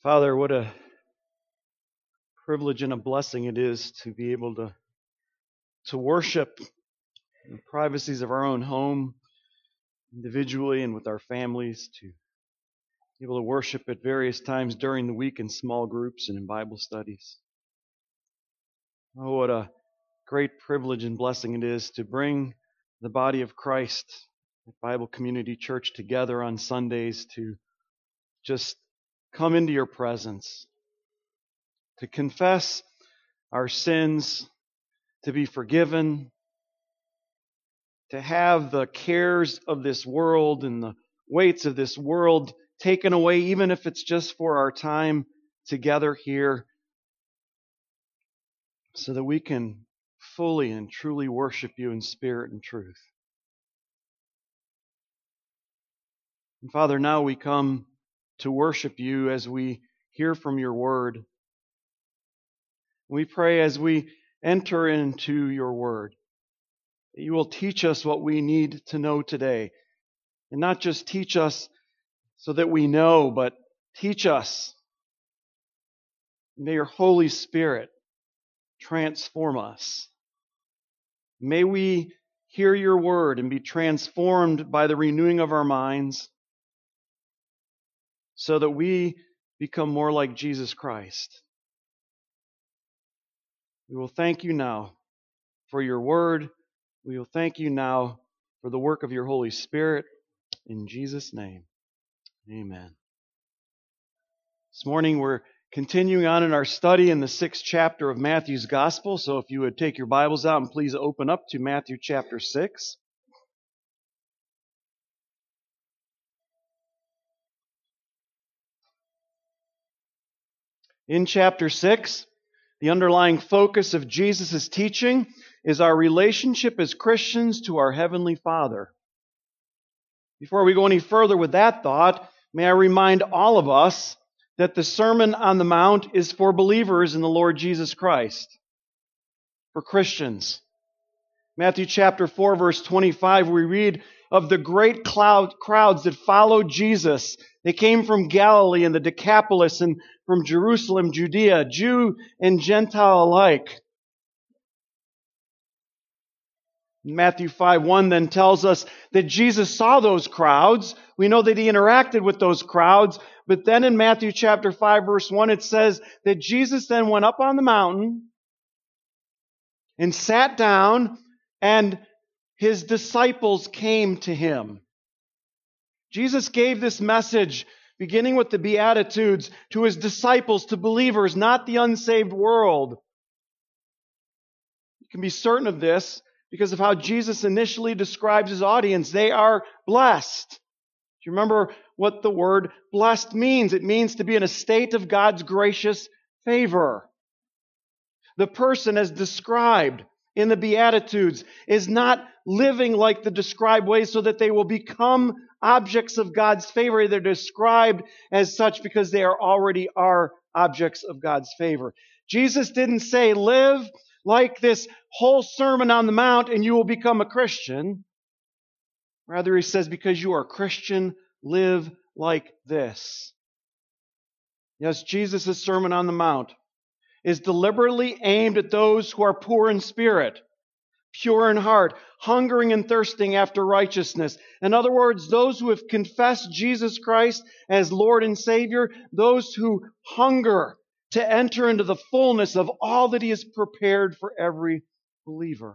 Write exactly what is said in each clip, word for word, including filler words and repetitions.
Father, what a privilege and a blessing it is to be able to, to worship in the privacies of our own home, individually and with our families, to be able to worship at various times during the week in small groups and in Bible studies. Oh, what a great privilege and blessing it is to bring the body of Christ at Bible Community Church together on Sundays to just come into your presence, to confess our sins, to be forgiven, to have the cares of this world and the weights of this world taken away, even if it's just for our time together here, so that we can fully and truly worship you in spirit and truth. And Father, now we come to worship you as we hear from your word. We pray as we enter into your word that you will teach us what we need to know today. And not just teach us so that we know, but teach us. May your Holy Spirit transform us. May we hear your word and be transformed by the renewing of our minds so that we become more like Jesus Christ. We will thank you now for your word. We will thank you now for the work of your Holy Spirit. In Jesus' name, amen. This morning we're continuing on in our study in the sixth chapter of Matthew's Gospel. So if you would take your Bibles out and please open up to Matthew chapter six. In chapter six, the underlying focus of Jesus' teaching is our relationship as Christians to our Heavenly Father. Before we go any further with that thought, may I remind all of us that the Sermon on the Mount is for believers in the Lord Jesus Christ, for Christians. Matthew chapter four, verse twenty-five, we read of the great cloud, crowds that followed Jesus. They came from Galilee and the Decapolis and from Jerusalem, Judea, Jew and Gentile alike. Matthew five one then tells us that Jesus saw those crowds. We know that he interacted with those crowds. But then in Matthew chapter five, verse one, it says that Jesus then went up on the mountain and sat down, and his disciples came to him. Jesus gave this message, beginning with the Beatitudes, to his disciples, to believers, not the unsaved world. You can be certain of this because of how Jesus initially describes his audience. They are blessed. Do you remember what the word blessed means? It means to be in a state of God's gracious favor. The person as described in the Beatitudes is not living like the described ways so that they will become objects of God's favor. They're described as such because they are already are objects of God's favor. Jesus didn't say, live like this whole Sermon on the Mount and you will become a Christian. Rather, he says, because you are a Christian, live like this. Yes, Jesus' Sermon on the Mount is deliberately aimed at those who are poor in spirit, pure in heart, hungering and thirsting after righteousness. In other words, those who have confessed Jesus Christ as Lord and Savior, those who hunger to enter into the fullness of all that he has prepared for every believer.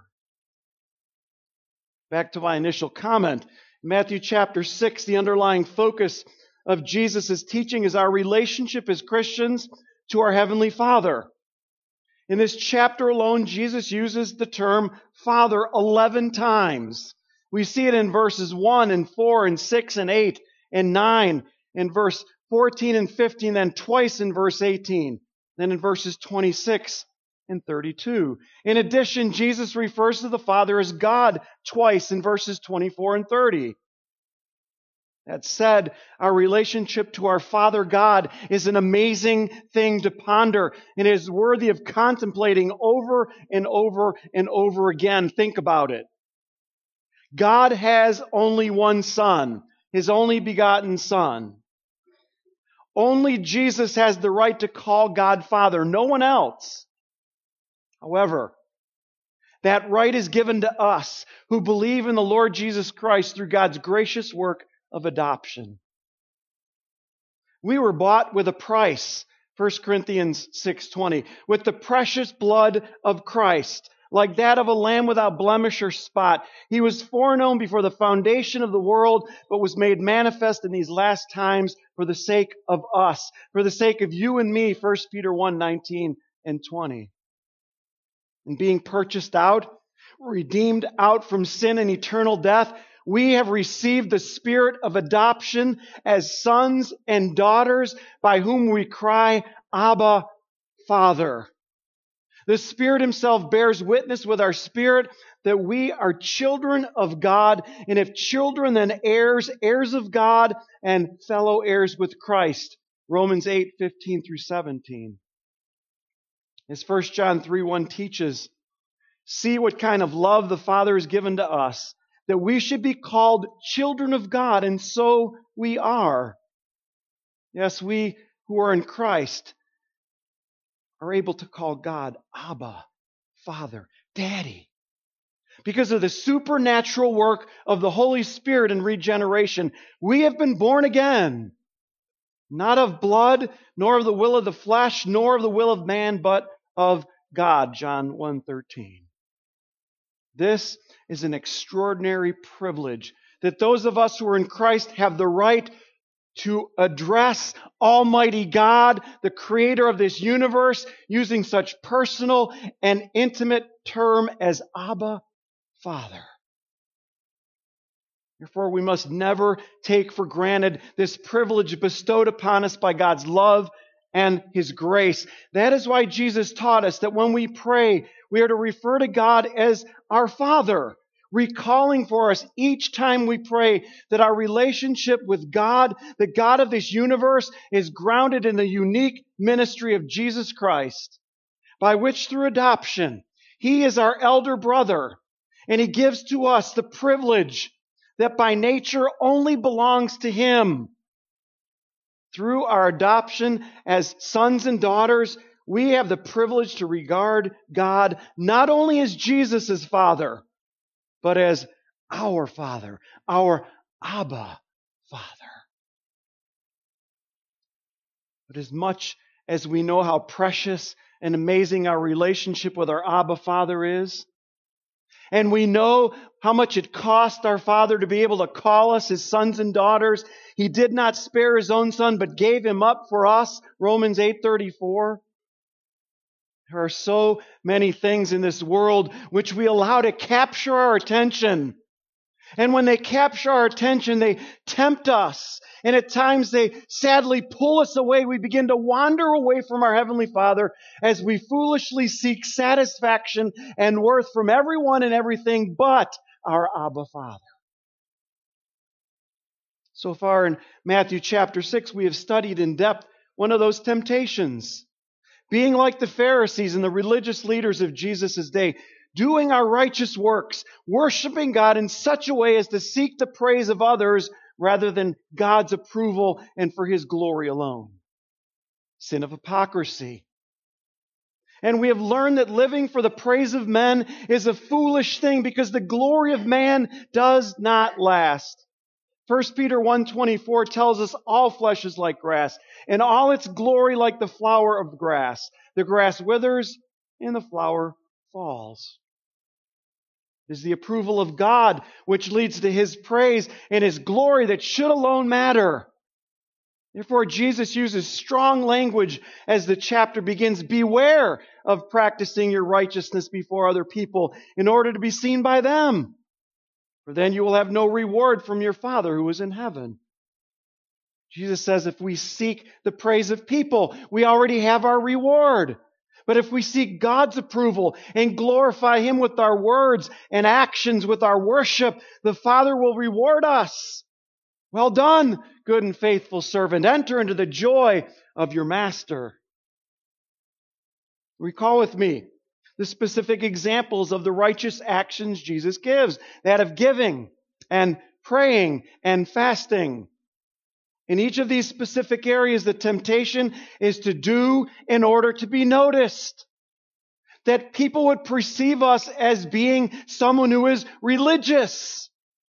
Back to my initial comment, Matthew chapter six, the underlying focus of Jesus' teaching is our relationship as Christians to our Heavenly Father. In this chapter alone, Jesus uses the term Father eleven times. We see it in verses one and four and six and eight and nine, in verse fourteen and fifteen, then twice in verse eighteen, then in verses twenty-six and thirty-two. In addition, Jesus refers to the Father as God twice in verses twenty-four and thirty. That said, our relationship to our Father God is an amazing thing to ponder and is worthy of contemplating over and over and over again. Think about it. God has only one Son, His only begotten Son. Only Jesus has the right to call God Father, no one else. However, that right is given to us who believe in the Lord Jesus Christ through God's gracious work of adoption. We were bought with a price, First Corinthians six twenty, with the precious blood of Christ, like that of a lamb without blemish or spot. He was foreknown before the foundation of the world, but was made manifest in these last times for the sake of us, for the sake of you and me, First Peter one nineteen and twenty. And being purchased out, redeemed out from sin and eternal death, we have received the spirit of adoption as sons and daughters, by whom we cry, Abba, Father. The Spirit Himself bears witness with our spirit that we are children of God, and if children, then heirs, heirs of God, and fellow heirs with Christ. Romans eight fifteen through seventeen. As First John three one teaches, see what kind of love the Father has given to us, that we should be called children of God, and so we are. Yes, we who are in Christ are able to call God Abba, Father, Daddy. Because of the supernatural work of the Holy Spirit in regeneration, we have been born again, not of blood, nor of the will of the flesh, nor of the will of man, but of God, John one thirteen. This is an extraordinary privilege that those of us who are in Christ have the right to address Almighty God, the creator of this universe, using such personal and intimate term as Abba, Father. Therefore, we must never take for granted this privilege bestowed upon us by God's love and His grace. That is why Jesus taught us that when we pray, we are to refer to God as our Father, recalling for us each time we pray that our relationship with God, the God of this universe, is grounded in the unique ministry of Jesus Christ, by which through adoption, He is our elder brother, and He gives to us the privilege that by nature only belongs to Him. Through our adoption as sons and daughters, we have the privilege to regard God not only as Jesus' Father, but as our Father, our Abba Father. But as much as we know how precious and amazing our relationship with our Abba Father is, and we know how much it cost our Father to be able to call us His sons and daughters, He did not spare His own Son, but gave Him up for us, Romans eight thirty-four. There are so many things in this world which we allow to capture our attention. And when they capture our attention, they tempt us. And at times they sadly pull us away. We begin to wander away from our Heavenly Father as we foolishly seek satisfaction and worth from everyone and everything but our Abba Father. So far in Matthew chapter six, we have studied in depth one of those temptations. Being like the Pharisees and the religious leaders of Jesus' day, doing our righteous works, worshiping God in such a way as to seek the praise of others rather than God's approval and for His glory alone. Sin of hypocrisy. And we have learned that living for the praise of men is a foolish thing because the glory of man does not last. First Peter one twenty-four tells us all flesh is like grass, and all its glory like the flower of grass. The grass withers, and the flower falls. It is the approval of God which leads to His praise and His glory that should alone matter. Therefore, Jesus uses strong language as the chapter begins. Beware of practicing your righteousness before other people in order to be seen by them. For then you will have no reward from your Father who is in heaven. Jesus says if we seek the praise of people, we already have our reward. But if we seek God's approval and glorify Him with our words and actions, with our worship, the Father will reward us. Well done, good and faithful servant. Enter into the joy of your master. Recall with me the specific examples of the righteous actions Jesus gives, that of giving and praying and fasting. In each of these specific areas, the temptation is to do in order to be noticed. That people would perceive us as being someone who is religious,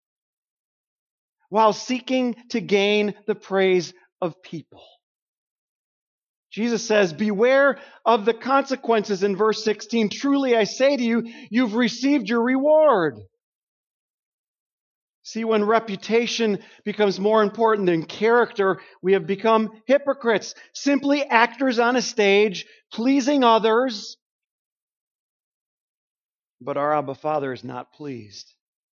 while seeking to gain the praise of people. Jesus says, beware of the consequences in verse sixteen. Truly I say to you, you've received your reward. See, when reputation becomes more important than character, we have become hypocrites, simply actors on a stage, pleasing others. But our Abba Father is not pleased.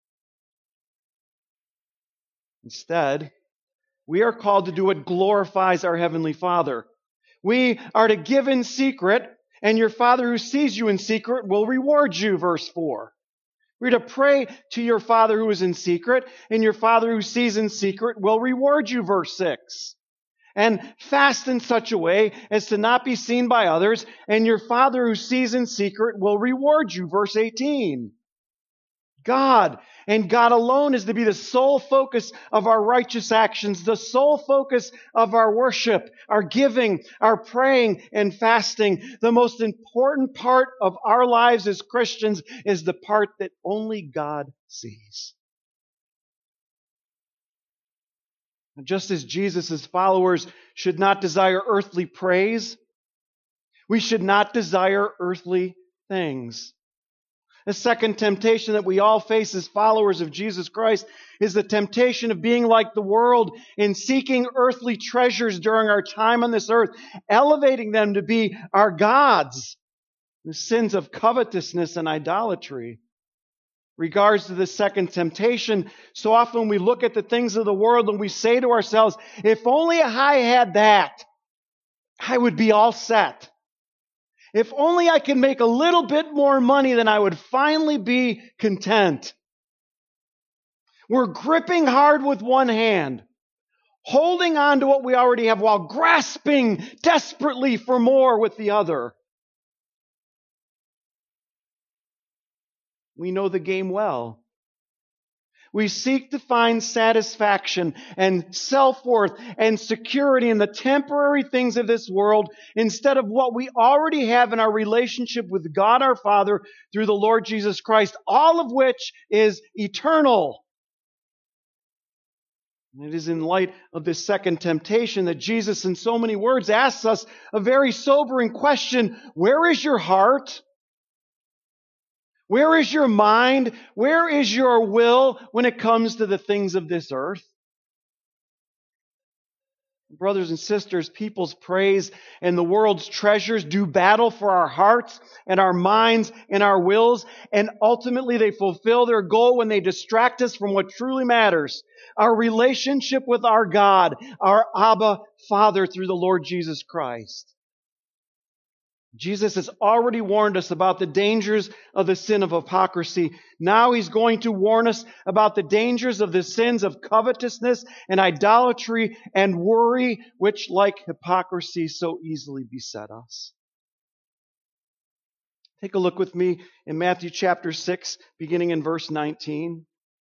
Instead, we are called to do what glorifies our Heavenly Father. We are to give in secret, and your Father who sees you in secret will reward you, verse four. We're to pray to your Father who is in secret, and your Father who sees in secret will reward you, verse six. And fast in such a way as to not be seen by others, and your Father who sees in secret will reward you, verse eighteen. God, and God alone, is to be the sole focus of our righteous actions, the sole focus of our worship, our giving, our praying and fasting. The most important part of our lives as Christians is the part that only God sees. Just as Jesus' followers should not desire earthly praise, we should not desire earthly things. The second temptation that we all face as followers of Jesus Christ is the temptation of being like the world in seeking earthly treasures during our time on this earth, elevating them to be our gods. The sins of covetousness and idolatry. Regards to the second temptation, so often we look at the things of the world and we say to ourselves, if only I had that, I would be all set. If only I could make a little bit more money, then I would finally be content. We're gripping hard with one hand, holding on to what we already have while grasping desperately for more with the other. We know the game well. We seek to find satisfaction and self-worth and security in the temporary things of this world instead of what we already have in our relationship with God our Father through the Lord Jesus Christ, all of which is eternal. And it is in light of this second temptation that Jesus, in so many words, asks us a very sobering question. Where is your heart? Where is your mind? Where is your will when it comes to the things of this earth? Brothers and sisters, people's praise and the world's treasures do battle for our hearts and our minds and our wills, and ultimately they fulfill their goal when they distract us from what truly matters, our relationship with our God, our Abba Father through the Lord Jesus Christ. Jesus has already warned us about the dangers of the sin of hypocrisy. Now He's going to warn us about the dangers of the sins of covetousness and idolatry and worry, which, like hypocrisy, so easily beset us. Take a look with me in Matthew chapter six, beginning in verse nineteen.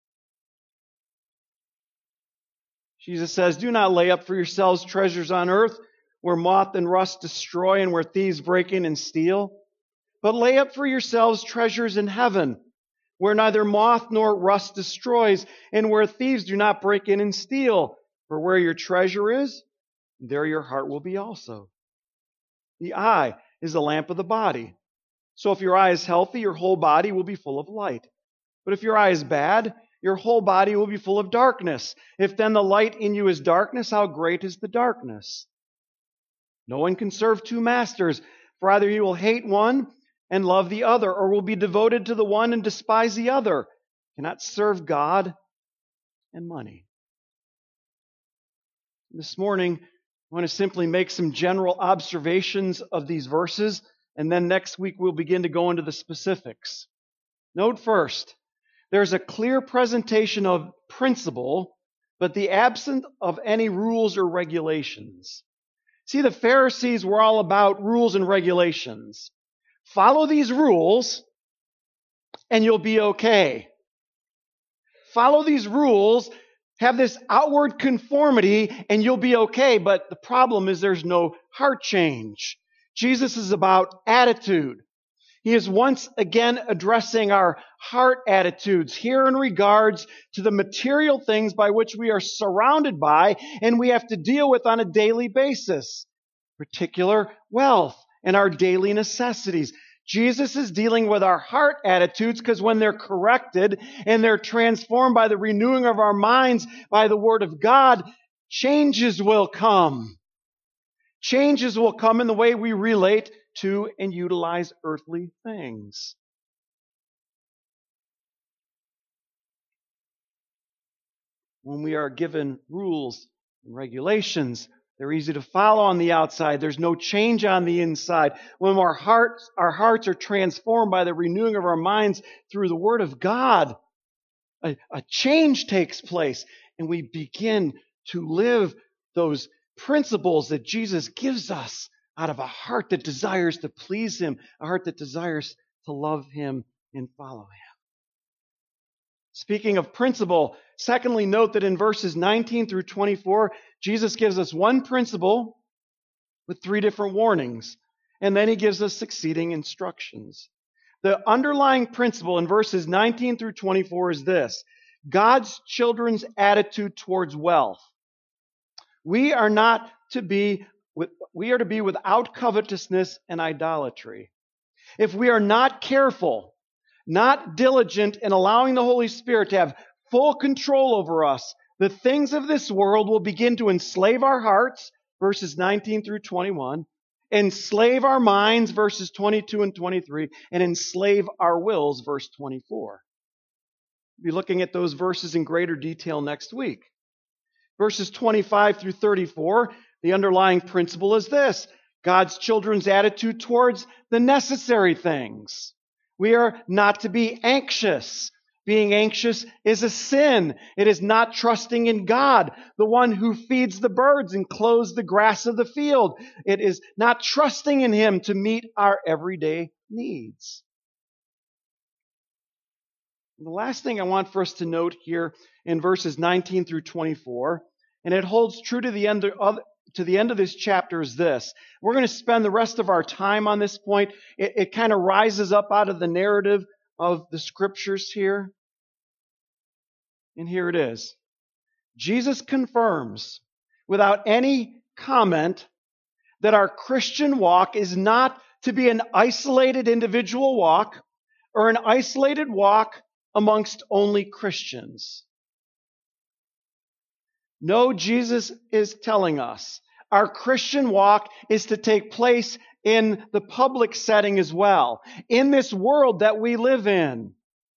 Jesus says, "Do not lay up for yourselves treasures on earth, where moth and rust destroy and where thieves break in and steal. But lay up for yourselves treasures in heaven, where neither moth nor rust destroys, and where thieves do not break in and steal. For where your treasure is, there your heart will be also. The eye is the lamp of the body. So if your eye is healthy, your whole body will be full of light. But if your eye is bad, your whole body will be full of darkness. If then the light in you is darkness, how great is the darkness? No one can serve two masters, for either he will hate one and love the other, or will be devoted to the one and despise the other. You cannot serve God and money." This morning, I want to simply make some general observations of these verses, and then next week we'll begin to go into the specifics. Note first, there's a clear presentation of principle, but the absence of any rules or regulations. See, the Pharisees were all about rules and regulations. Follow these rules and you'll be okay. Follow these rules Have this outward conformity and you'll be okay. But the problem is there's no heart change. Jesus is about attitude. He is once again addressing our heart attitudes here in regards to the material things by which we are surrounded by and we have to deal with on a daily basis. Particular wealth and our daily necessities. Jesus is dealing with our heart attitudes because when they're corrected and they're transformed by the renewing of our minds by the Word of God, changes will come. Changes will come in the way we relate to and utilize earthly things. When we are given rules and regulations, they're easy to follow on the outside. There's no change on the inside. When our hearts, our hearts are transformed by the renewing of our minds through the Word of God, a, a change takes place, and we begin to live those principles that Jesus gives us out of a heart that desires to please Him, a heart that desires to love Him and follow Him. Speaking of principle, secondly, note that in verses nineteen through twenty-four, Jesus gives us one principle with three different warnings, and then He gives us succeeding instructions. The underlying principle in verses nineteen through twenty-four is this: God's children's attitude towards wealth. We are not to be, we are to be without covetousness and idolatry. If we are not careful, not diligent in allowing the Holy Spirit to have full control over us, the things of this world will begin to enslave our hearts, verses nineteen through twenty-one, enslave our minds, verses twenty-two and twenty-three, and enslave our wills, verse twenty-four. We'll be looking at those verses in greater detail next week. Verses twenty-five through thirty-four, the underlying principle is this: God's children's attitude towards the necessary things. We are not to be anxious. Being anxious is a sin. It is not trusting in God, the one who feeds the birds and clothes the grass of the field. It is not trusting in Him to meet our everyday needs. The last thing I want for us to note here in verses nineteen through twenty-four, and it holds true to the end of to the end of this chapter, is this. We're going to spend the rest of our time on this point. It, it kind of rises up out of the narrative of the Scriptures here. And here it is. Jesus confirms, without any comment, that our Christian walk is not to be an isolated individual walk or an isolated walk amongst only Christians. No, Jesus is telling us our Christian walk is to take place in the public setting as well, in this world that we live in.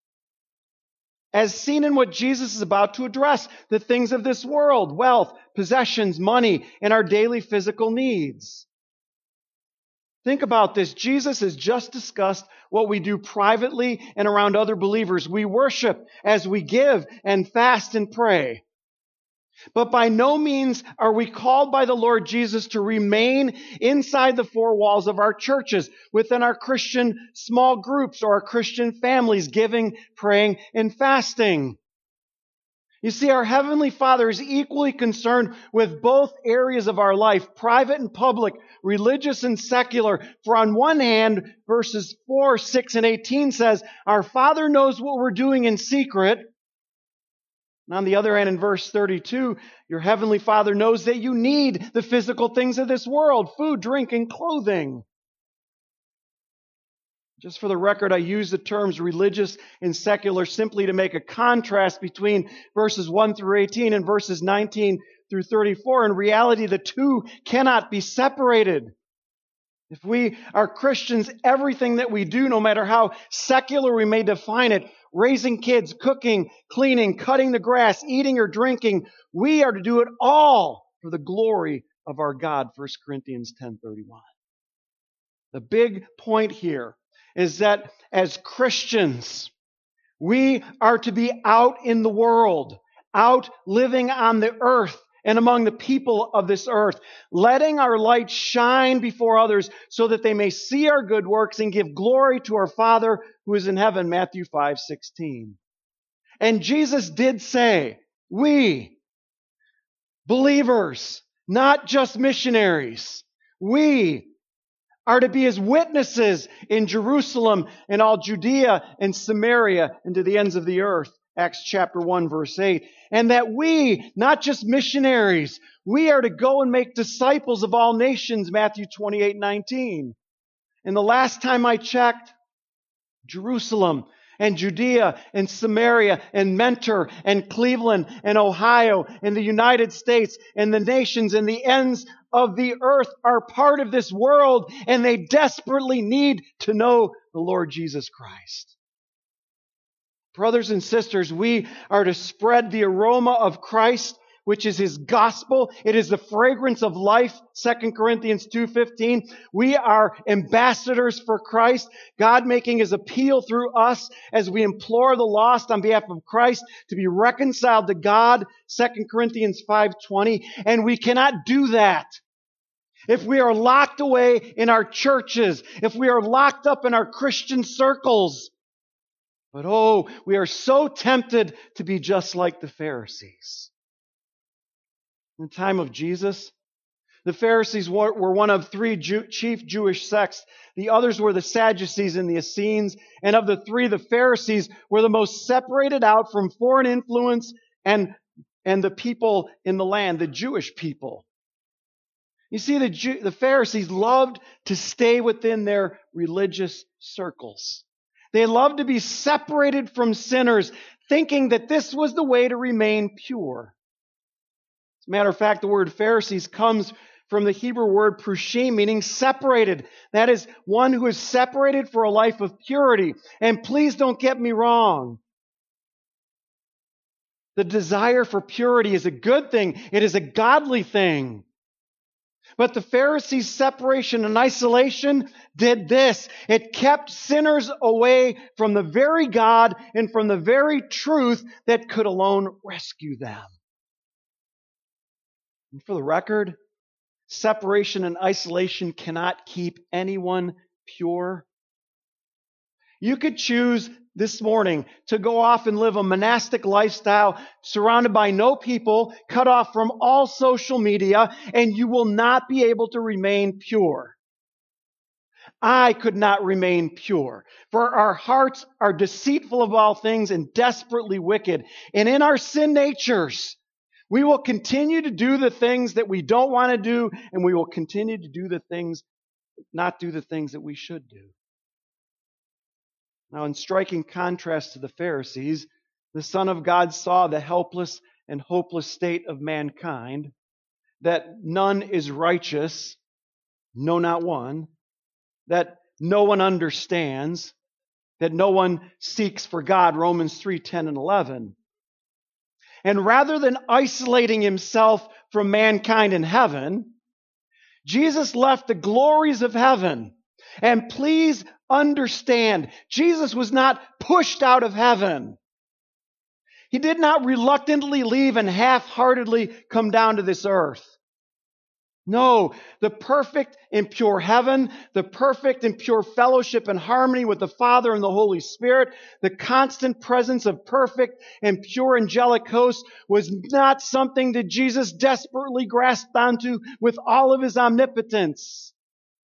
As seen in what Jesus is about to address, the things of this world, wealth, possessions, money, and our daily physical needs. Think about this. Jesus has just discussed what we do privately and around other believers. We worship as we give and fast and pray. But by no means are we called by the Lord Jesus to remain inside the four walls of our churches, within our Christian small groups or our Christian families, giving, praying, and fasting. You see, our Heavenly Father is equally concerned with both areas of our life, private and public, religious and secular. For on one hand, verses four, six, and eighteen says, our Father knows what we're doing in secret. And on the other hand, in verse thirty-two, your Heavenly Father knows that you need the physical things of this world, food, drink, and clothing. Just for the record, I use the terms religious and secular simply to make a contrast between verses one through eighteen and verses nineteen through thirty-four. In reality, the two cannot be separated. If we are Christians, everything that we do, no matter how secular we may define it, raising kids, cooking, cleaning, cutting the grass, eating or drinking, we are to do it all for the glory of our God, First Corinthians ten thirty-one. The big point here is that as Christians, we are to be out in the world, out living on the earth and among the people of this earth, letting our light shine before others so that they may see our good works and give glory to our Father who is in heaven, Matthew five sixteen. And Jesus did say, We, believers, not just missionaries, we are to be His witnesses in Jerusalem and all Judea and Samaria and to the ends of the earth. Acts chapter one, verse eight. And that we, not just missionaries, we are to go and make disciples of all nations, Matthew twenty-eight, nineteen. And the last time I checked, Jerusalem and Judea and Samaria and Mentor and Cleveland and Ohio and the United States and the nations and the ends of the earth are part of this world, and they desperately need to know the Lord Jesus Christ. Brothers and sisters, we are to spread the aroma of Christ, which is His gospel. It is the fragrance of life, Second Corinthians two fifteen. We are ambassadors for Christ, God making His appeal through us as we implore the lost on behalf of Christ to be reconciled to God, Second Corinthians five twenty. And we cannot do that if we are locked away in our churches, if we are locked up in our Christian circles. But oh, we are so tempted to be just like the Pharisees. In the time of Jesus, the Pharisees were one of three Jew, chief Jewish sects. The others were the Sadducees and the Essenes. And of the three, the Pharisees were the most separated out from foreign influence and, and the people in the land, the Jewish people. You see, the, Jew, the Pharisees loved to stay within their religious circles. They loved to be separated from sinners, thinking that this was the way to remain pure. As a matter of fact, the word Pharisees comes from the Hebrew word prushim, meaning separated. That is, one who is separated for a life of purity. And please don't get me wrong. The desire for purity is a good thing. It is a godly thing. But the Pharisees' separation and isolation did this. It kept sinners away from the very God and from the very truth that could alone rescue them. And for the record, separation and isolation cannot keep anyone pure. You could choose this morning to go off and live a monastic lifestyle surrounded by no people, cut off from all social media, and you will not be able to remain pure. I could not remain pure, for our hearts are deceitful of all things and desperately wicked. And in our sin natures, we will continue to do the things that we don't want to do, and we will continue to do the things, not do the things that we should do. Now, in striking contrast to the Pharisees, the Son of God saw the helpless and hopeless state of mankind, that none is righteous, no, not one, that no one understands, that no one seeks for God, Romans three, ten, and eleven. And rather than isolating Himself from mankind in heaven, Jesus left the glories of heaven. And please understand, Jesus was not pushed out of heaven. He did not reluctantly leave and half-heartedly come down to this earth. No, the perfect and pure heaven, the perfect and pure fellowship and harmony with the Father and the Holy Spirit, the constant presence of perfect and pure angelic hosts was not something that Jesus desperately grasped onto with all of His omnipotence.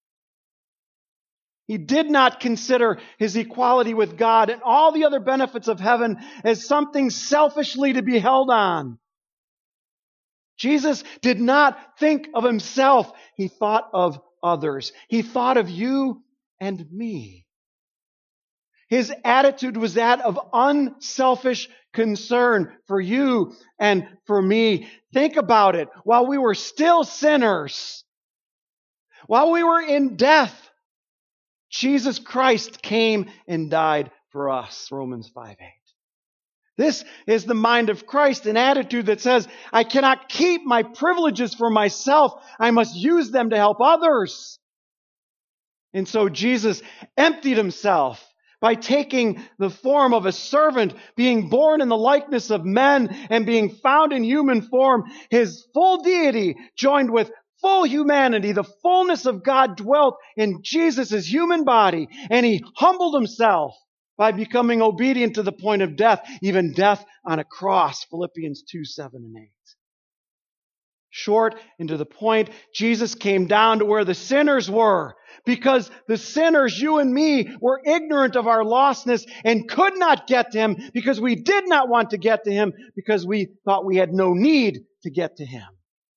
He did not consider His equality with God and all the other benefits of heaven as something selfishly to be held on. Jesus did not think of Himself. He thought of others. He thought of you and me. His attitude was that of unselfish concern for you and for me. Think about it. While we were still sinners, while we were in death, Jesus Christ came and died for us, Romans five eight. This is the mind of Christ, an attitude that says, I cannot keep my privileges for myself. I must use them to help others. And so Jesus emptied Himself by taking the form of a servant, being born in the likeness of men, and being found in human form. His full deity joined with full humanity, the fullness of God dwelt in Jesus' human body, and He humbled Himself by becoming obedient to the point of death, even death on a cross, Philippians two, seven and eight. Short and to the point, Jesus came down to where the sinners were, because the sinners, you and me, were ignorant of our lostness and could not get to Him because we did not want to get to Him because we thought we had no need to get to Him.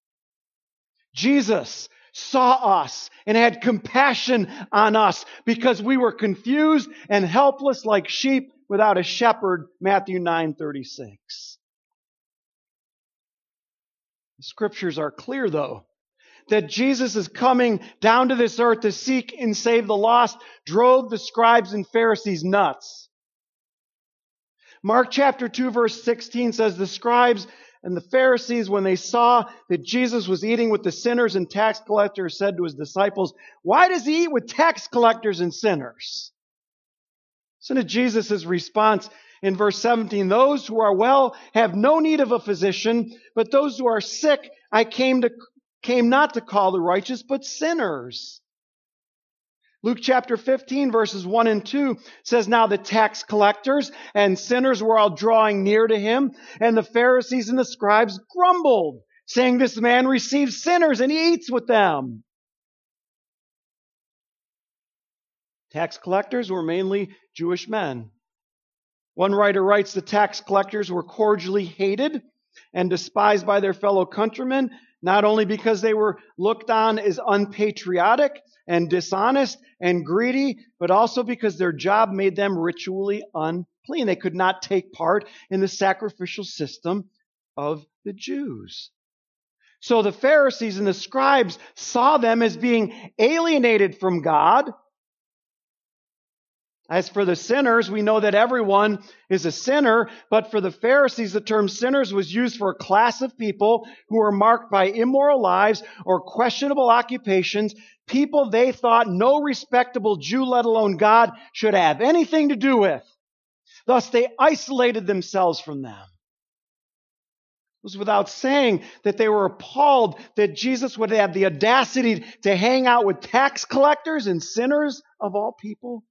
Jesus saw us and had compassion on us because we were confused and helpless like sheep without a shepherd, Matthew nine thirty-six. The scriptures are clear, though, that Jesus is coming down to this earth to seek and save the lost drove the scribes and Pharisees nuts. Mark chapter two, verse sixteen says, the scribes and the Pharisees, when they saw that Jesus was eating with the sinners and tax collectors, said to His disciples, "Why does He eat with tax collectors and sinners?" Listen to Jesus' response in verse seventeen. Those who are well have no need of a physician, but those who are sick I came to came not to call the righteous, but sinners. Luke chapter fifteen, verses one and two says, now the tax collectors and sinners were all drawing near to Him, and the Pharisees and the scribes grumbled, saying, this man receives sinners and He eats with them. Tax collectors were mainly Jewish men. One writer writes, the tax collectors were cordially hated and despised by their fellow countrymen, not only because they were looked on as unpatriotic and dishonest and greedy, but also because their job made them ritually unclean. They could not take part in the sacrificial system of the Jews. So the Pharisees and the scribes saw them as being alienated from God. As for the sinners, we know that everyone is a sinner, but for the Pharisees, the term sinners was used for a class of people who were marked by immoral lives or questionable occupations, people they thought no respectable Jew, let alone God, should have anything to do with. Thus, they isolated themselves from them. It was without saying that they were appalled that Jesus would have the audacity to hang out with tax collectors and sinners of all people.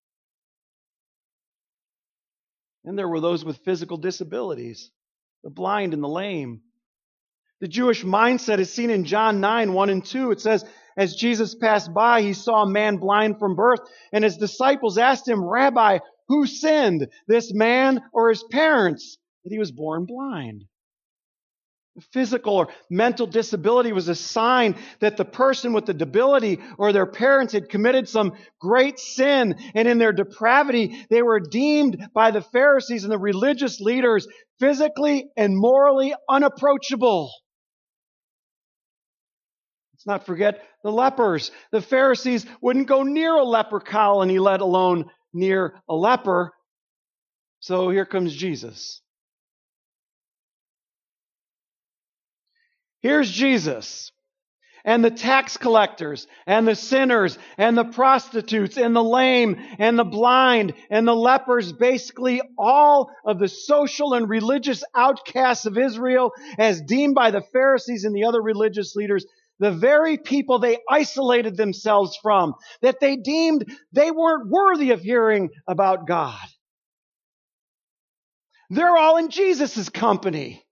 And there were those with physical disabilities, the blind and the lame. The Jewish mindset is seen in John nine, one and two. It says, as Jesus passed by, He saw a man blind from birth, and His disciples asked Him, Rabbi, who sinned, this man or his parents, that he was born blind? Physical or mental disability was a sign that the person with the disability or their parents had committed some great sin, and in their depravity, they were deemed by the Pharisees and the religious leaders physically and morally unapproachable. Let's not forget the lepers. The Pharisees wouldn't go near a leper colony, let alone near a leper. So here comes Jesus. Here's Jesus, and the tax collectors, and the sinners, and the prostitutes, and the lame, and the blind, and the lepers, basically all of the social and religious outcasts of Israel, as deemed by the Pharisees and the other religious leaders, the very people they isolated themselves from, that they deemed they weren't worthy of hearing about God. They're all in Jesus' company.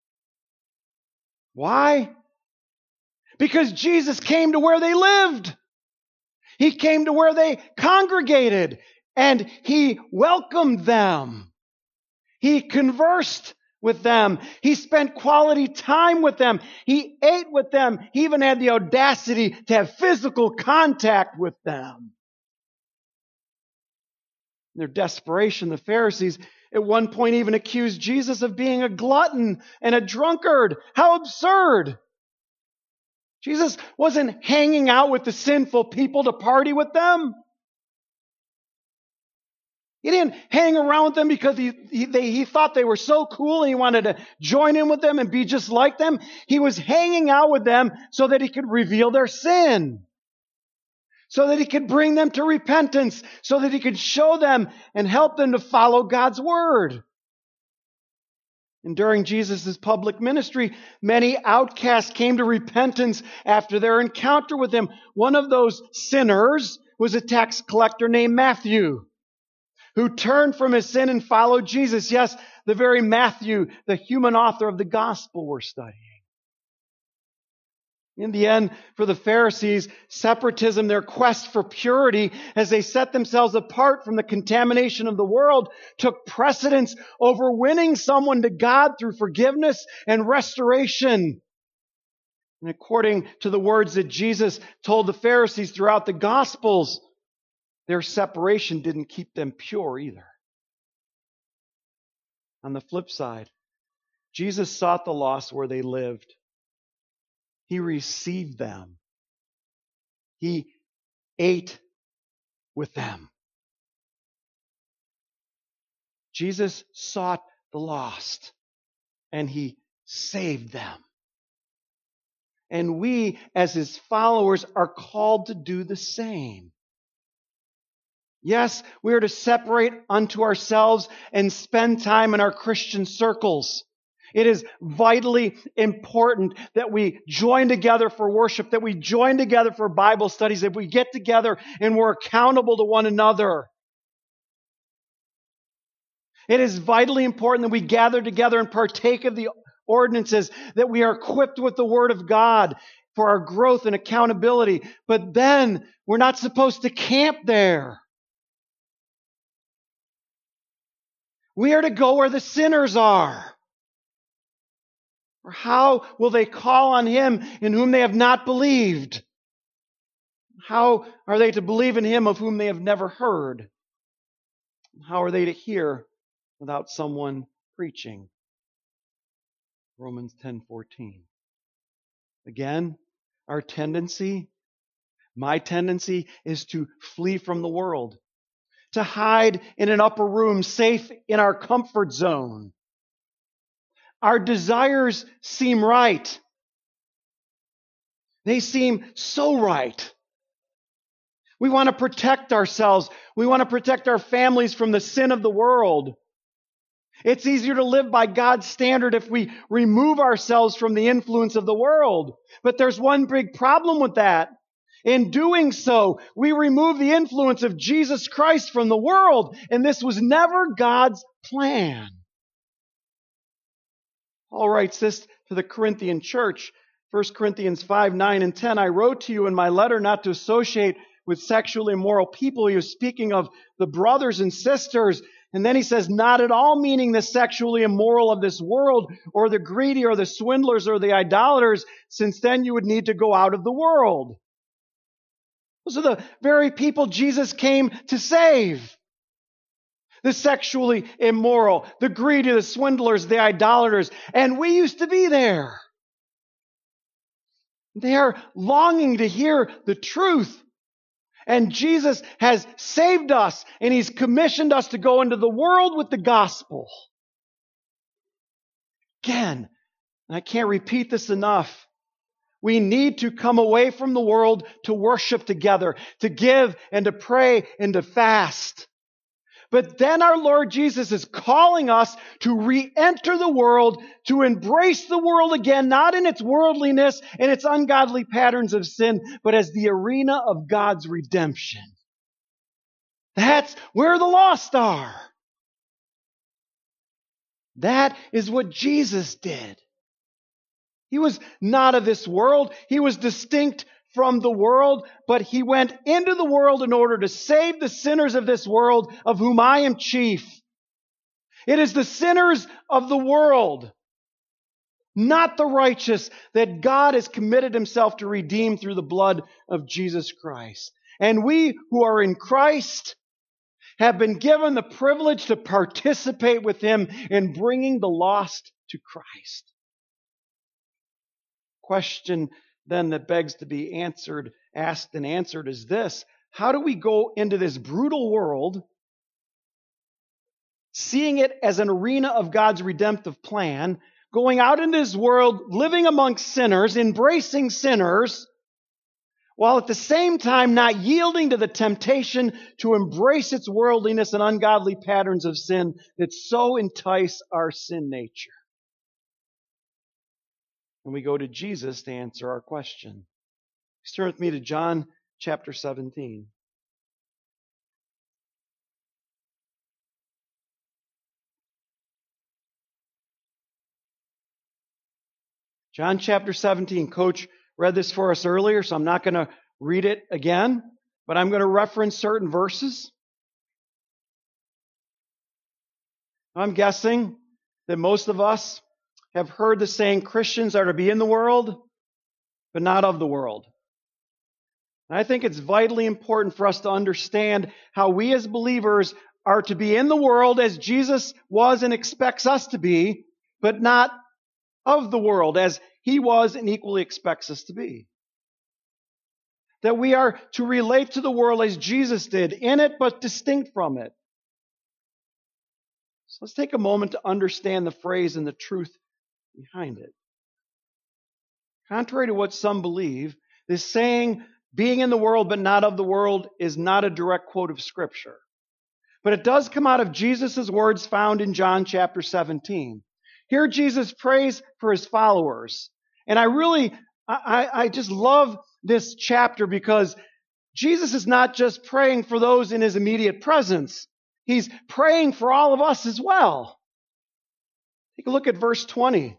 Why? Because Jesus came to where they lived. He came to where they congregated, and He welcomed them. He conversed with them. He spent quality time with them. He ate with them. He even had the audacity to have physical contact with them. In their desperation, the Pharisees at one point even accused Jesus of being a glutton and a drunkard. How absurd! Jesus wasn't hanging out with the sinful people to party with them. He didn't hang around with them because he, he, they, he thought they were so cool and he wanted to join in with them and be just like them. He was hanging out with them so that He could reveal their sin, so that He could bring them to repentance, so that He could show them and help them to follow God's Word. And during Jesus' public ministry, many outcasts came to repentance after their encounter with Him. One of those sinners was a tax collector named Matthew. who turned from his sin and followed Jesus. Yes, the very Matthew, the human author of the gospel we're studying. In the end, for the Pharisees, separatism, their quest for purity, as they set themselves apart from the contamination of the world, took precedence over winning someone to God through forgiveness and restoration. And according to the words that Jesus told the Pharisees throughout the Gospels, their separation didn't keep them pure either. On the flip side, Jesus sought the lost where they lived. He received them. He ate with them. Jesus sought the lost, and He saved them. And we, as His followers, are called to do the same. Yes, we are to separate unto ourselves and spend time in our Christian circles. It is vitally important that we join together for worship, that we join together for Bible studies, that we get together and we're accountable to one another. It is vitally important that we gather together and partake of the ordinances, that we are equipped with the Word of God for our growth and accountability. But then we're not supposed to camp there. We are to go where the sinners are. Or how will they call on Him in whom they have not believed? How are they to believe in Him of whom they have never heard? How are they to hear without someone preaching? Romans ten fourteen. Again, our tendency, my tendency, is to flee from the world, to hide in an upper room, safe in our comfort zone. Our desires seem right. They seem so right. We want to protect ourselves. We want to protect our families from the sin of the world. It's easier to live by God's standard if we remove ourselves from the influence of the world. But there's one big problem with that. In doing so, we remove the influence of Jesus Christ from the world, and this was never God's plan. Paul writes this to the Corinthian church, First Corinthians five, nine, and ten. I wrote to you in my letter not to associate with sexually immoral people. He was speaking of the brothers and sisters. And then he says, not at all meaning the sexually immoral of this world, or the greedy, or the swindlers, or the idolaters, since then you would need to go out of the world. Those are the very people Jesus came to save. The sexually immoral, the greedy, the swindlers, the idolaters. And we used to be there. They are longing to hear the truth. And Jesus has saved us, and He's commissioned us to go into the world with the gospel. Again, and I can't repeat this enough, we need to come away from the world to worship together, to give and to pray and to fast. But then our Lord Jesus is calling us to re-enter the world, to embrace the world again, not in its worldliness and its ungodly patterns of sin, but as the arena of God's redemption. That's where the lost are. That is what Jesus did. He was not of this world. He was distinct from the world, but He went into the world in order to save the sinners of this world, of whom I am chief. It is the sinners of the world, not the righteous, that God has committed Himself to redeem through the blood of Jesus Christ. And we who are in Christ have been given the privilege to participate with Him in bringing the lost to Christ. Question then that begs to be answered, asked and answered is this: how do we go into this brutal world, seeing it as an arena of God's redemptive plan, going out into this world, living amongst sinners, embracing sinners, while at the same time not yielding to the temptation to embrace its worldliness and ungodly patterns of sin that so entice our sin nature? And we go to Jesus to answer our question. Please turn with me to John chapter seventeen. John chapter seventeen. Coach read this for us earlier, so I'm not going to read it again, but I'm going to reference certain verses. I'm guessing that most of us have heard the saying, Christians are to be in the world, but not of the world. And I think it's vitally important for us to understand how we as believers are to be in the world as Jesus was and expects us to be, but not of the world as He was and equally expects us to be. That we are to relate to the world as Jesus did, in it but distinct from it. So let's take a moment to understand the phrase and the truth behind it. Contrary to what some believe, this saying, being in the world but not of the world, is not a direct quote of Scripture. But it does come out of Jesus' words found in John chapter seventeen. Here Jesus prays for His followers. And I really, I, I just love this chapter because Jesus is not just praying for those in His immediate presence. He's praying for all of us as well. Take a look at verse twenty.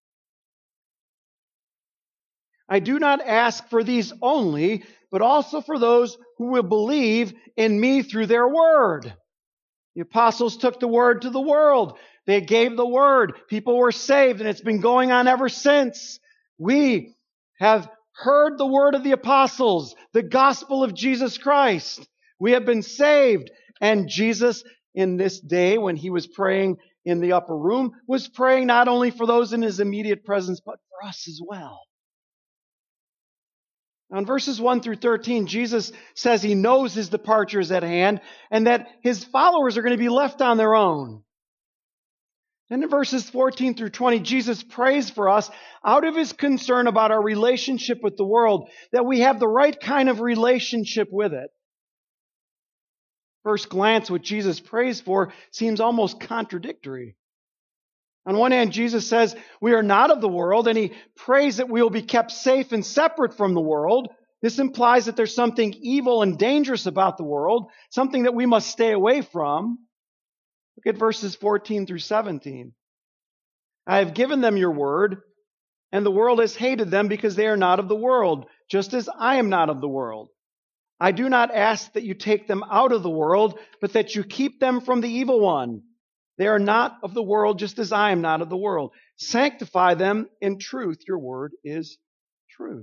I do not ask for these only, but also for those who will believe in me through their word. The apostles took the word to the world. They gave the word. People were saved, and it's been going on ever since. We have heard the word of the apostles, the gospel of Jesus Christ. We have been saved. And Jesus, in this day when He was praying in the upper room, was praying not only for those in His immediate presence, but for us as well. Now in verses one through thirteen, Jesus says He knows His departure is at hand and that His followers are going to be left on their own. And in verses fourteen through twenty, Jesus prays for us out of His concern about our relationship with the world, that we have the right kind of relationship with it. First glance, what Jesus prays for seems almost contradictory. On one hand, Jesus says we are not of the world, and He prays that we will be kept safe and separate from the world. This implies that there's something evil and dangerous about the world, something that we must stay away from. Look at verses fourteen through seventeen. I have given them your word, and the world has hated them because they are not of the world, just as I am not of the world. I do not ask that you take them out of the world, but that you keep them from the evil one. They are not of the world, just as I am not of the world. Sanctify them in truth. Your word is truth.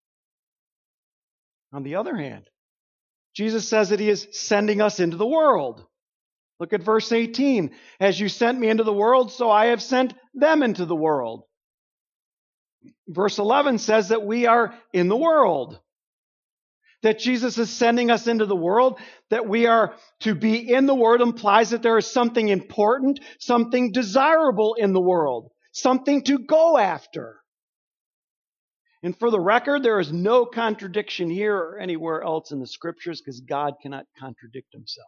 On the other hand, Jesus says that He is sending us into the world. Look at verse eighteen. As you sent me into the world, so I have sent them into the world. Verse eleven says that we are in the world. That Jesus is sending us into the world, that we are to be in the world implies that there is something important, something desirable in the world, something to go after. And for the record, there is no contradiction here or anywhere else in the Scriptures because God cannot contradict Himself.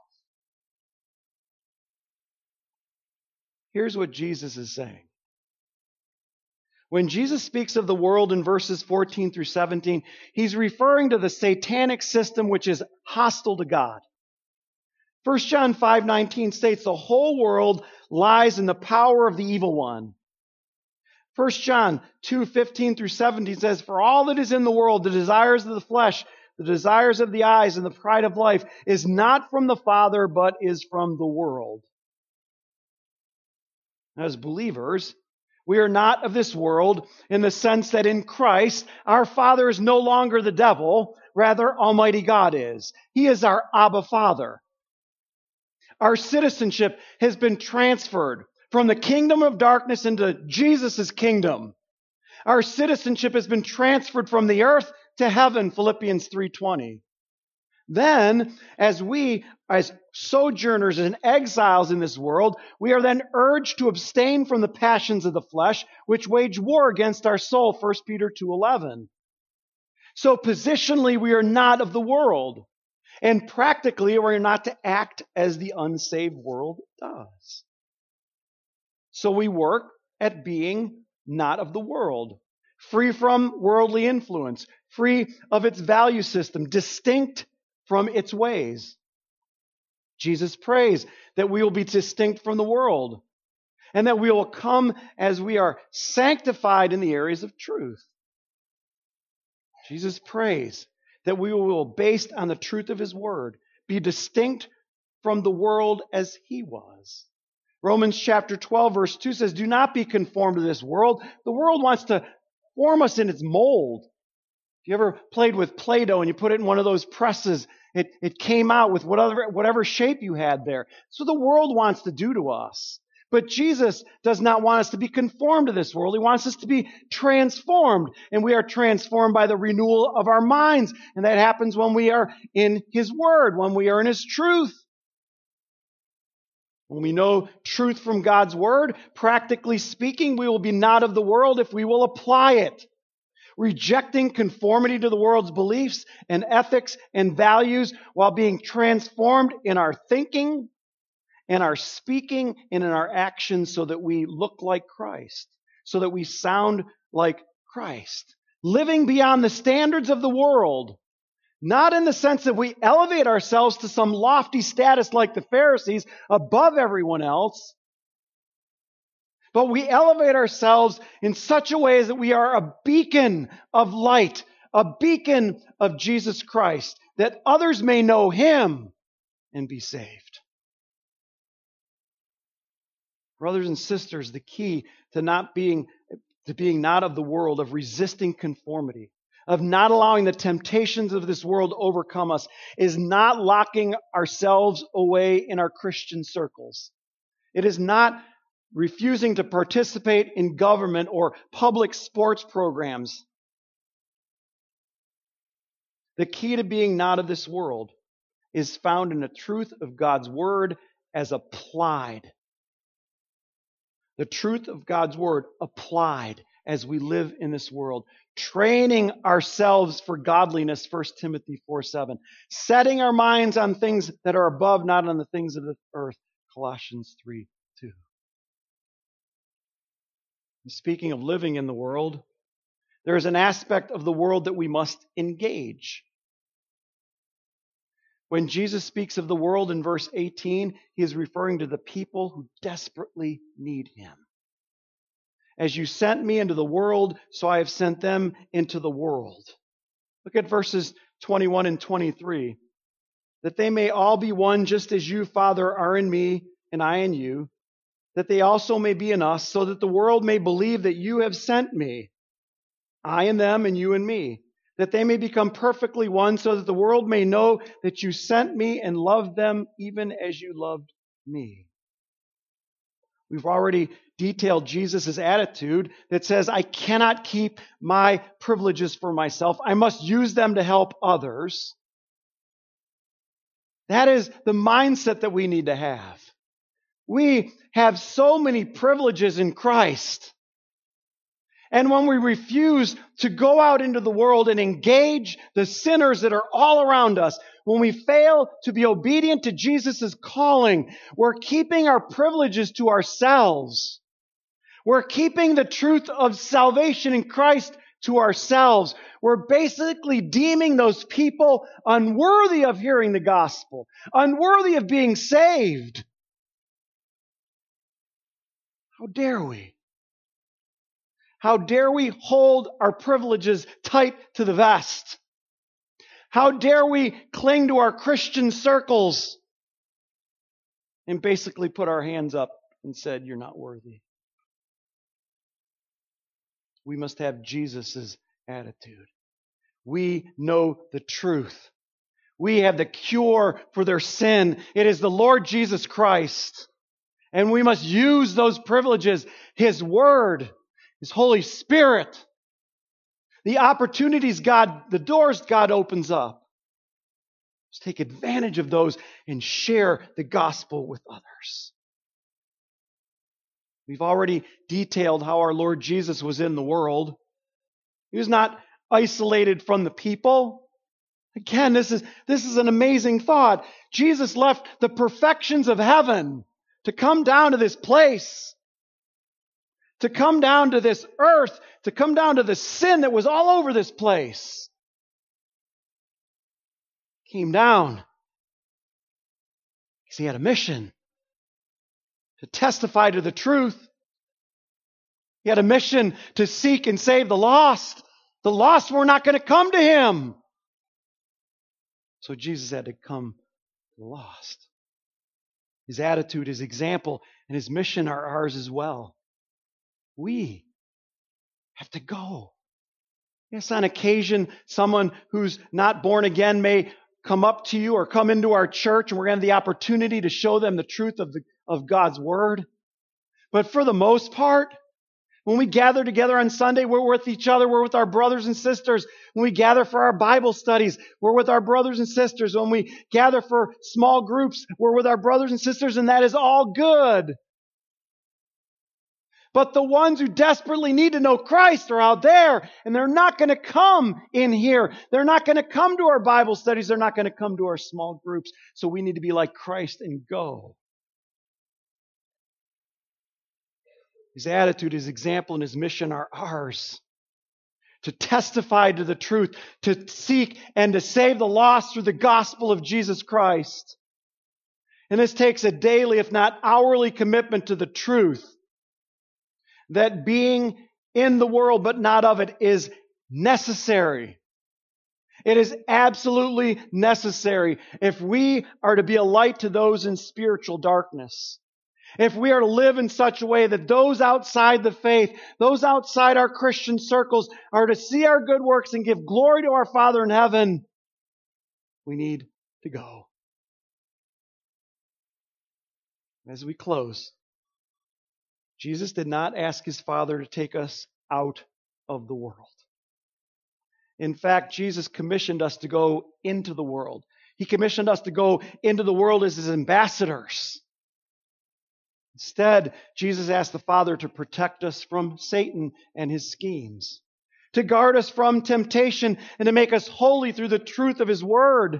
Here's what Jesus is saying. When Jesus speaks of the world in verses fourteen through seventeen, He's referring to the satanic system which is hostile to God. First John five nineteen states the whole world lies in the power of the evil one. First John two fifteen through seventeen says, for all that is in the world, the desires of the flesh, the desires of the eyes, and the pride of life, is not from the Father, but is from the world. As believers, we are not of this world in the sense that in Christ, our Father is no longer the devil, rather Almighty God is. He is our Abba Father. Our citizenship has been transferred from the kingdom of darkness into Jesus' kingdom. Our citizenship has been transferred from the earth to heaven, Philippians three twenty. Then, as we, as sojourners and exiles in this world, we are then urged to abstain from the passions of the flesh, which wage war against our soul, First Peter two eleven. So positionally, we are not of the world. And practically, we are not to act as the unsaved world does. So we work at being not of the world, free from worldly influence, free of its value system, distinct from its ways. Jesus prays that we will be distinct from the world. and that we will come as we are sanctified in the areas of truth. Jesus prays that we will, based on the truth of his word, be distinct from the world as he was. Romans chapter twelve, verse two says, do not be conformed to this world. The world wants to form us in its mold. If you ever played with Play-Doh and you put it in one of those presses, it, it came out with whatever, whatever shape you had there. So the world wants to do to us. But Jesus does not want us to be conformed to this world. He wants us to be transformed. And we are transformed by the renewal of our minds. And that happens when we are in his word, when we are in his truth. When we know truth from God's word, practically speaking, we will be not of the world if we will apply it. Rejecting conformity to the world's beliefs and ethics and values while being transformed in our thinking, in our speaking, and in our actions so that we look like Christ, so that we sound like Christ. Living beyond the standards of the world, not in the sense that we elevate ourselves to some lofty status like the Pharisees above everyone else, but we elevate ourselves in such a way that we are a beacon of light, a beacon of Jesus Christ, that others may know him and be saved. Brothers and sisters, the key to not being, to being not of the world, of resisting conformity, of not allowing the temptations of this world to overcome us, is not locking ourselves away in our Christian circles. It is not refusing to participate in government or public sports programs. The key to being not of this world is found in the truth of God's word as applied. The truth of God's word applied as we live in this world. Training ourselves for godliness, First Timothy four seven. Setting our minds on things that are above, not on the things of the earth, Colossians three two. Speaking of living in the world, there is an aspect of the world that we must engage. When Jesus speaks of the world in verse eighteen, he is referring to the people who desperately need him. As you sent me into the world, so I have sent them into the world. Look at verses twenty-one and twenty-three. That they may all be one, just as you, Father, are in me, and I in you, that they also may be in us, so that the world may believe that you have sent me, I in them and you in me, that they may become perfectly one, so that the world may know that you sent me and loved them even as you loved me. We've already detailed Jesus' attitude that says, I cannot keep my privileges for myself. I must use them to help others. That is the mindset that we need to have. We have so many privileges in Christ. And when we refuse to go out into the world and engage the sinners that are all around us, when we fail to be obedient to Jesus' calling, we're keeping our privileges to ourselves. We're keeping the truth of salvation in Christ to ourselves. We're basically deeming those people unworthy of hearing the gospel, unworthy of being saved. How dare we? How dare we hold our privileges tight to the vest? How dare we cling to our Christian circles and basically put our hands up and said, you're not worthy? We must have Jesus' attitude. We know the truth. We have the cure for their sin. It is the Lord Jesus Christ. And we must use those privileges, His Word, His Holy Spirit, the opportunities God, the doors God opens up. Let's take advantage of those and share the gospel with others. We've already detailed how our Lord Jesus was in the world. He was not isolated from the people. Again, this is, this is an amazing thought. Jesus left the perfections of heaven to come down to this place, to come down to this earth, to come down to the sin that was all over this place. Came down because He had a mission to testify to the truth. He had a mission to seek and save the lost. The lost were not going to come to him. So Jesus had to come to the lost. His attitude, his example, and his mission are ours as well. We have to go. Yes, on occasion, someone who's not born again may come up to you or come into our church, and we're going to have the opportunity to show them the truth of, the, of God's Word. But for the most part, when we gather together on Sunday, we're with each other, we're with our brothers and sisters. When we gather for our Bible studies, we're with our brothers and sisters. When we gather for small groups, we're with our brothers and sisters, and that is all good. But the ones who desperately need to know Christ are out there, and they're not going to come in here. They're not going to come to our Bible studies. They're not going to come to our small groups. So we need to be like Christ and go. His attitude, his example, and his mission are ours. To testify to the truth, to seek and to save the lost through the gospel of Jesus Christ. And this takes a daily, if not hourly, commitment to the truth. That being in the world but not of it is necessary. It is absolutely necessary if we are to be a light to those in spiritual darkness. If we are to live in such a way that those outside the faith, those outside our Christian circles are to see our good works and give glory to our Father in heaven, we need to go. As we close, Jesus did not ask his Father to take us out of the world. In fact, Jesus commissioned us to go into the world. He commissioned us to go into the world as his ambassadors. Instead, Jesus asked the Father to protect us from Satan and his schemes, to guard us from temptation, and to make us holy through the truth of his word.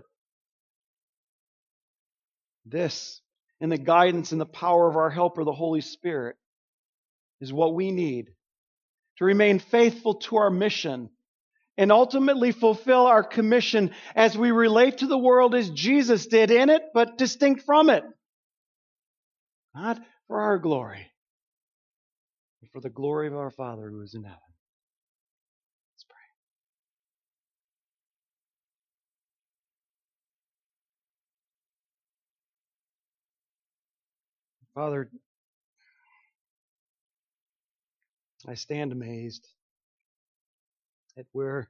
This, and the guidance and the power of our helper, the Holy Spirit, is what we need to remain faithful to our mission and ultimately fulfill our commission as we relate to the world as Jesus did in it, but distinct from it. Not for our glory, but for the glory of our Father who is in heaven. Let's pray. Father, I stand amazed at where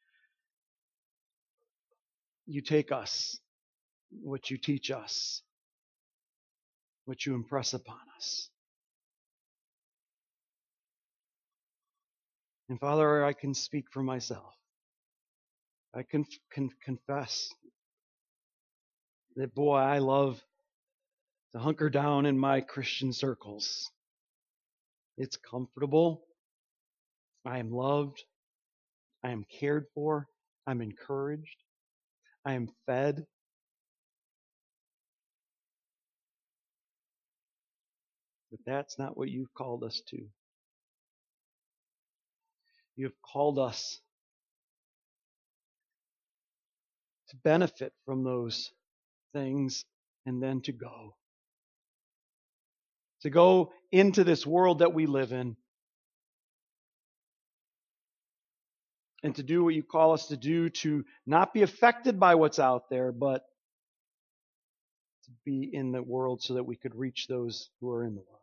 you take us, what you teach us, what you impress upon us. And Father, I can speak for myself. I can, can confess that, boy, I love to hunker down in my Christian circles. It's comfortable. I am loved. I am cared for. I'm encouraged. I am fed. But that's not what you've called us to. You have called us to benefit from those things and then to go. To go into this world that we live in and to do what you call us to do, to not be affected by what's out there, but to be in the world so that we could reach those who are in the world.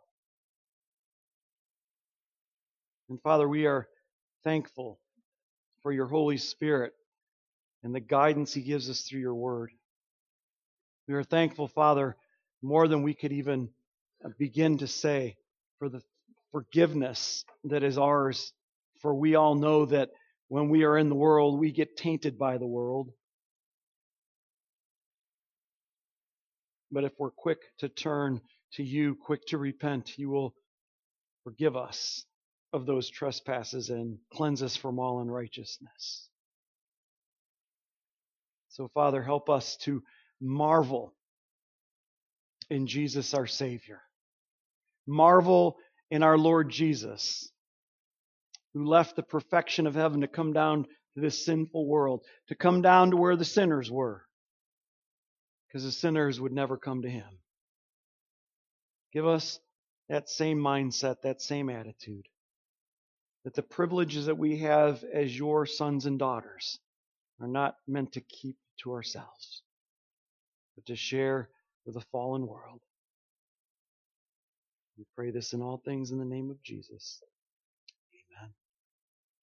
And Father, we are thankful for your Holy Spirit and the guidance he gives us through your word. We are thankful, Father, more than we could even begin to say, for the forgiveness that is ours. For we all know that when we are in the world, we get tainted by the world. But if we're quick to turn to you, quick to repent, you will forgive us of those trespasses and cleanse us from all unrighteousness. So, Father, help us to marvel in Jesus our Savior. Marvel in our Lord Jesus, who left the perfection of heaven to come down to this sinful world, to come down to where the sinners were, because the sinners would never come to him. Give us that same mindset, that same attitude. That the privileges that we have as your sons and daughters are not meant to keep to ourselves, but to share with a fallen world. We pray this in all things in the name of Jesus.